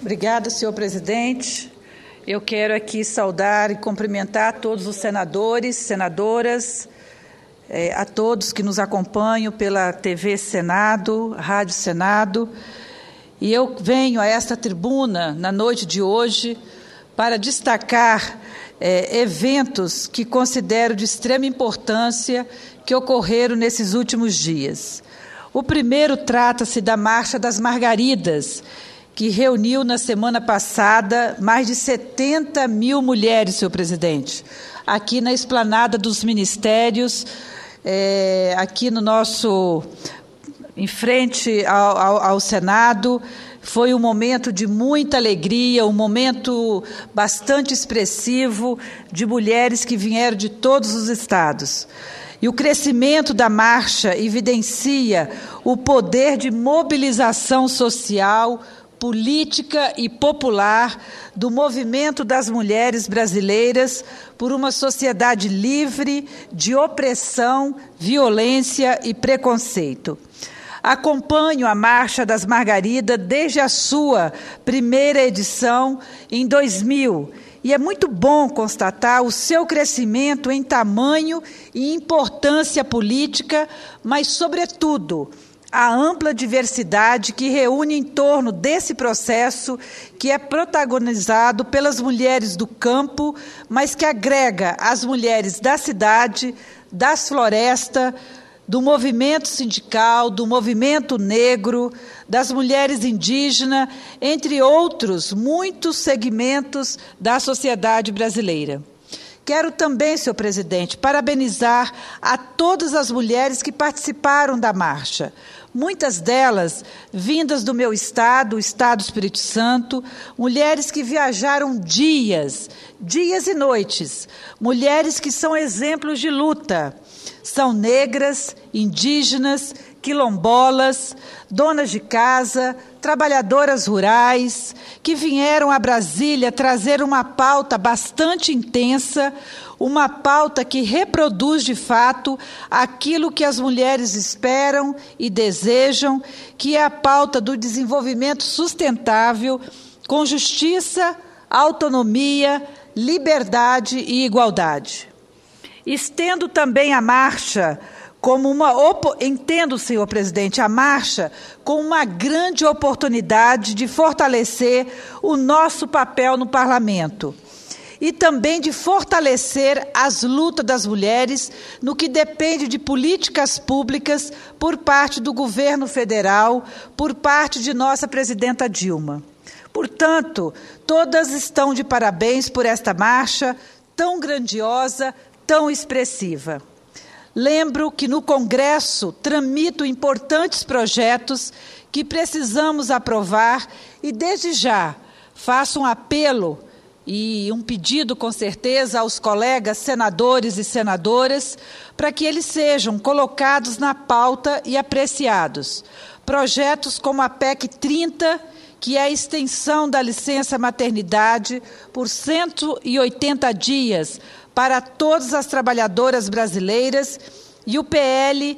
Obrigada, senhor presidente. Eu quero aqui saudar e cumprimentar todos os senadores, senadoras, a todos que nos acompanham pela TV Senado, Rádio Senado. E eu venho a esta tribuna, na noite de hoje, para destacar eventos que considero de extrema importância que ocorreram nesses últimos dias. O primeiro trata-se da Marcha das Margaridas, que reuniu na semana passada mais de 70 mil mulheres, senhor presidente, aqui na esplanada dos ministérios, aqui no nosso, em frente ao Senado. Foi um momento de muita alegria, um momento bastante expressivo de mulheres que vieram de todos os estados. E o crescimento da marcha evidencia o poder de mobilização social, política e popular do movimento das mulheres brasileiras por uma sociedade livre de opressão, violência e preconceito. Acompanho a Marcha das Margaridas desde a sua primeira edição em 2000 e é muito bom constatar o seu crescimento em tamanho e importância política, mas, sobretudo, a ampla diversidade que reúne em torno desse processo que é protagonizado pelas mulheres do campo, mas que agrega as mulheres da cidade, das florestas, do movimento sindical, do movimento negro, das mulheres indígenas, entre outros muitos segmentos da sociedade brasileira. Quero também, senhor presidente, parabenizar a todas as mulheres que participaram da marcha. Muitas delas vindas do meu estado, o estado do Espírito Santo, mulheres que viajaram dias e noites, mulheres que são exemplos de luta. São negras, indígenas, quilombolas, donas de casa, trabalhadoras rurais, que vieram a Brasília trazer uma pauta bastante intensa, uma pauta que reproduz de fato aquilo que as mulheres esperam e desejam, que é a pauta do desenvolvimento sustentável, com justiça, autonomia, liberdade e igualdade. Estendo também a marcha como entendo, senhor presidente, a marcha como uma grande oportunidade de fortalecer o nosso papel no parlamento e também de fortalecer as lutas das mulheres no que depende de políticas públicas por parte do governo federal, por parte de nossa presidenta Dilma. Portanto, todas estão de parabéns por esta marcha tão grandiosa, tão expressiva. Lembro que no Congresso tramito importantes projetos que precisamos aprovar e, desde já, faço um apelo e um pedido, com certeza, aos colegas senadores e senadoras para que eles sejam colocados na pauta e apreciados. Projetos como a PEC 30, que é a extensão da licença maternidade por 180 dias para todas as trabalhadoras brasileiras, e o PL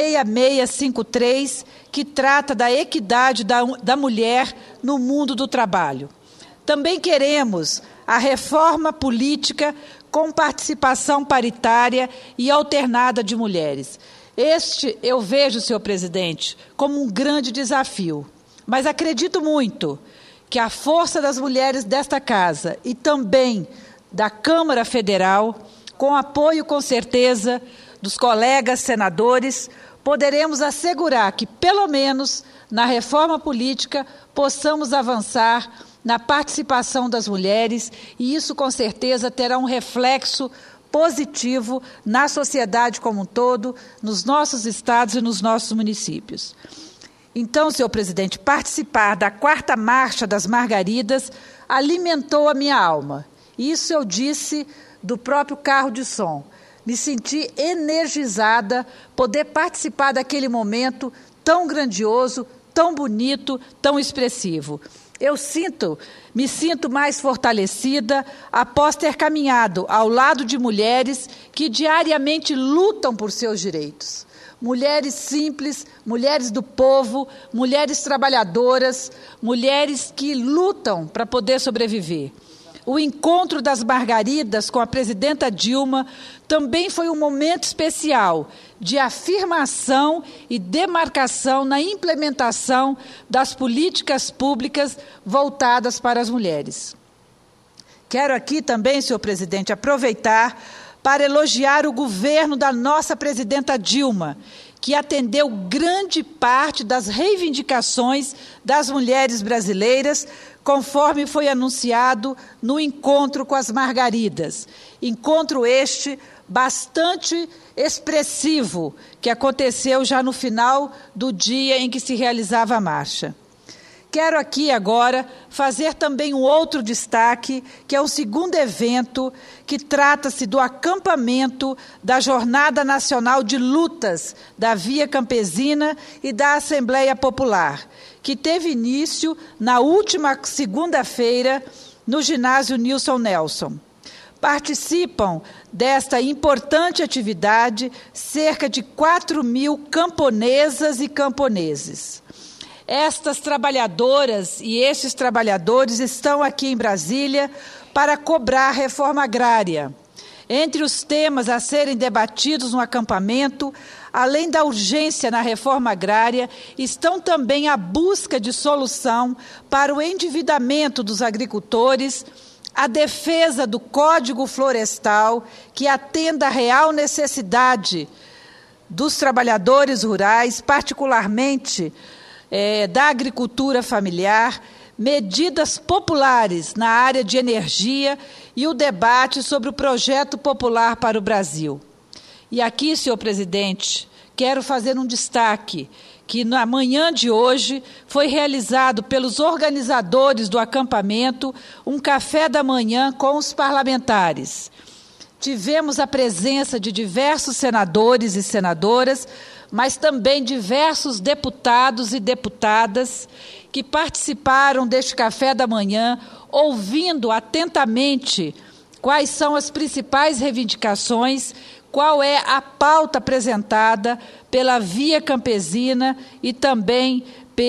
6653, que trata da equidade da mulher no mundo do trabalho. Também queremos a reforma política com participação paritária e alternada de mulheres. Este eu vejo, senhor presidente, como um grande desafio, mas acredito muito que a força das mulheres desta casa e também da Câmara Federal, com apoio, com certeza, dos colegas senadores, poderemos assegurar que, pelo menos, na reforma política, possamos avançar na participação das mulheres e isso, com certeza, terá um reflexo positivo na sociedade como um todo, nos nossos estados e nos nossos municípios. Então, senhor presidente, participar da 4ª Marcha das Margaridas alimentou a minha alma. Isso eu disse do próprio carro de som. Me senti energizada, poder participar daquele momento tão grandioso, tão bonito, tão expressivo. Me sinto mais fortalecida após ter caminhado ao lado de mulheres que diariamente lutam por seus direitos. mulheres simples, mulheres do povo, mulheres trabalhadoras, mulheres que lutam para poder sobreviver. O encontro das Margaridas com a presidenta Dilma também foi um momento especial de afirmação e demarcação na implementação das políticas públicas voltadas para as mulheres. Quero aqui também, senhor presidente, aproveitar para elogiar o governo da nossa presidenta Dilma, que atendeu grande parte das reivindicações das mulheres brasileiras, conforme foi anunciado no encontro com as Margaridas. Encontro este bastante expressivo, que aconteceu já no final do dia em que se realizava a marcha. Quero aqui agora fazer também um outro destaque, que é o segundo evento, que trata-se do acampamento da Jornada Nacional de Lutas da Via Campesina e da Assembleia Popular, que teve início na última segunda-feira no ginásio Nilson Nelson. Participam desta importante atividade cerca de 4.000 camponesas e camponeses. Estas trabalhadoras e estes trabalhadores estão aqui em Brasília para cobrar a reforma agrária. Entre os temas a serem debatidos no acampamento, além da urgência na reforma agrária, estão também a busca de solução para o endividamento dos agricultores, a defesa do Código Florestal, que atenda à real necessidade dos trabalhadores rurais, particularmente da agricultura familiar, medidas populares na área de energia e o debate sobre o projeto popular para o Brasil. E aqui, senhor presidente, quero fazer um destaque, que na manhã de hoje foi realizado pelos organizadores do acampamento um café da manhã com os parlamentares. Tivemos a presença de diversos senadores e senadoras, mas também diversos deputados e deputadas que participaram deste café da manhã, ouvindo atentamente quais são as principais reivindicações, qual é a pauta apresentada pela Via Campesina e também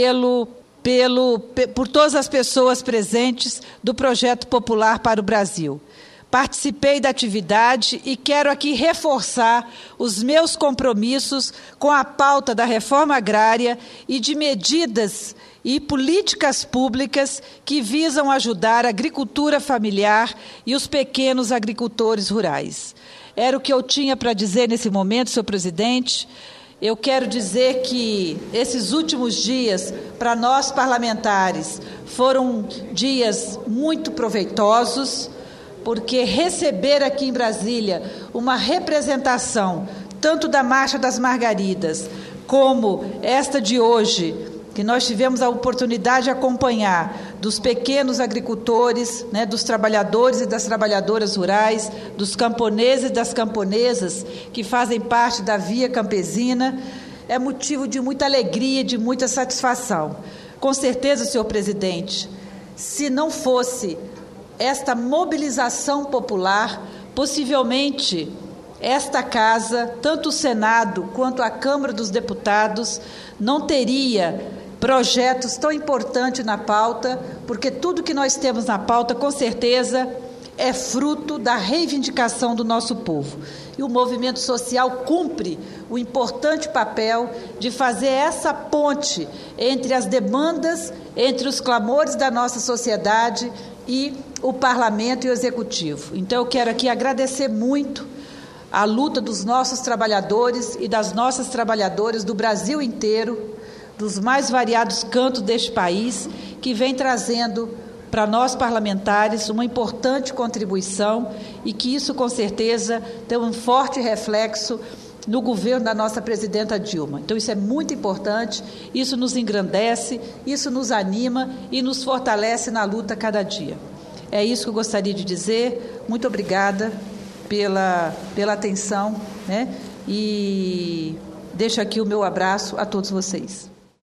por todas as pessoas presentes do Projeto Popular para o Brasil. Participei da atividade e quero aqui reforçar os meus compromissos com a pauta da reforma agrária e de medidas e políticas públicas que visam ajudar a agricultura familiar e os pequenos agricultores rurais. Era o que eu tinha para dizer nesse momento, senhor presidente. Eu quero dizer que esses últimos dias, para nós parlamentares, foram dias muito proveitosos, porque receber aqui em Brasília uma representação, tanto da Marcha das Margaridas, como esta de hoje, que nós tivemos a oportunidade de acompanhar, dos pequenos agricultores, dos trabalhadores e das trabalhadoras rurais, dos camponeses e das camponesas, que fazem parte da Via Campesina, é motivo de muita alegria, de muita satisfação. Com certeza, senhor presidente, se não fosse esta mobilização popular, possivelmente esta casa, tanto o Senado quanto a Câmara dos Deputados, não teria projetos tão importantes na pauta, porque tudo que nós temos na pauta, com certeza, é fruto da reivindicação do nosso povo. E o movimento social cumpre o importante papel de fazer essa ponte entre as demandas, entre os clamores da nossa sociedade e o Parlamento e o Executivo. Então, eu quero aqui agradecer muito a luta dos nossos trabalhadores e das nossas trabalhadoras do Brasil inteiro, dos mais variados cantos deste país, que vem trazendo para nós parlamentares uma importante contribuição e que isso, com certeza, tem um forte reflexo no governo da nossa presidenta Dilma. Então, isso é muito importante, isso nos engrandece, isso nos anima e nos fortalece na luta cada dia. É isso que eu gostaria de dizer. Muito obrigada pela atenção, e deixo aqui o meu abraço a todos vocês.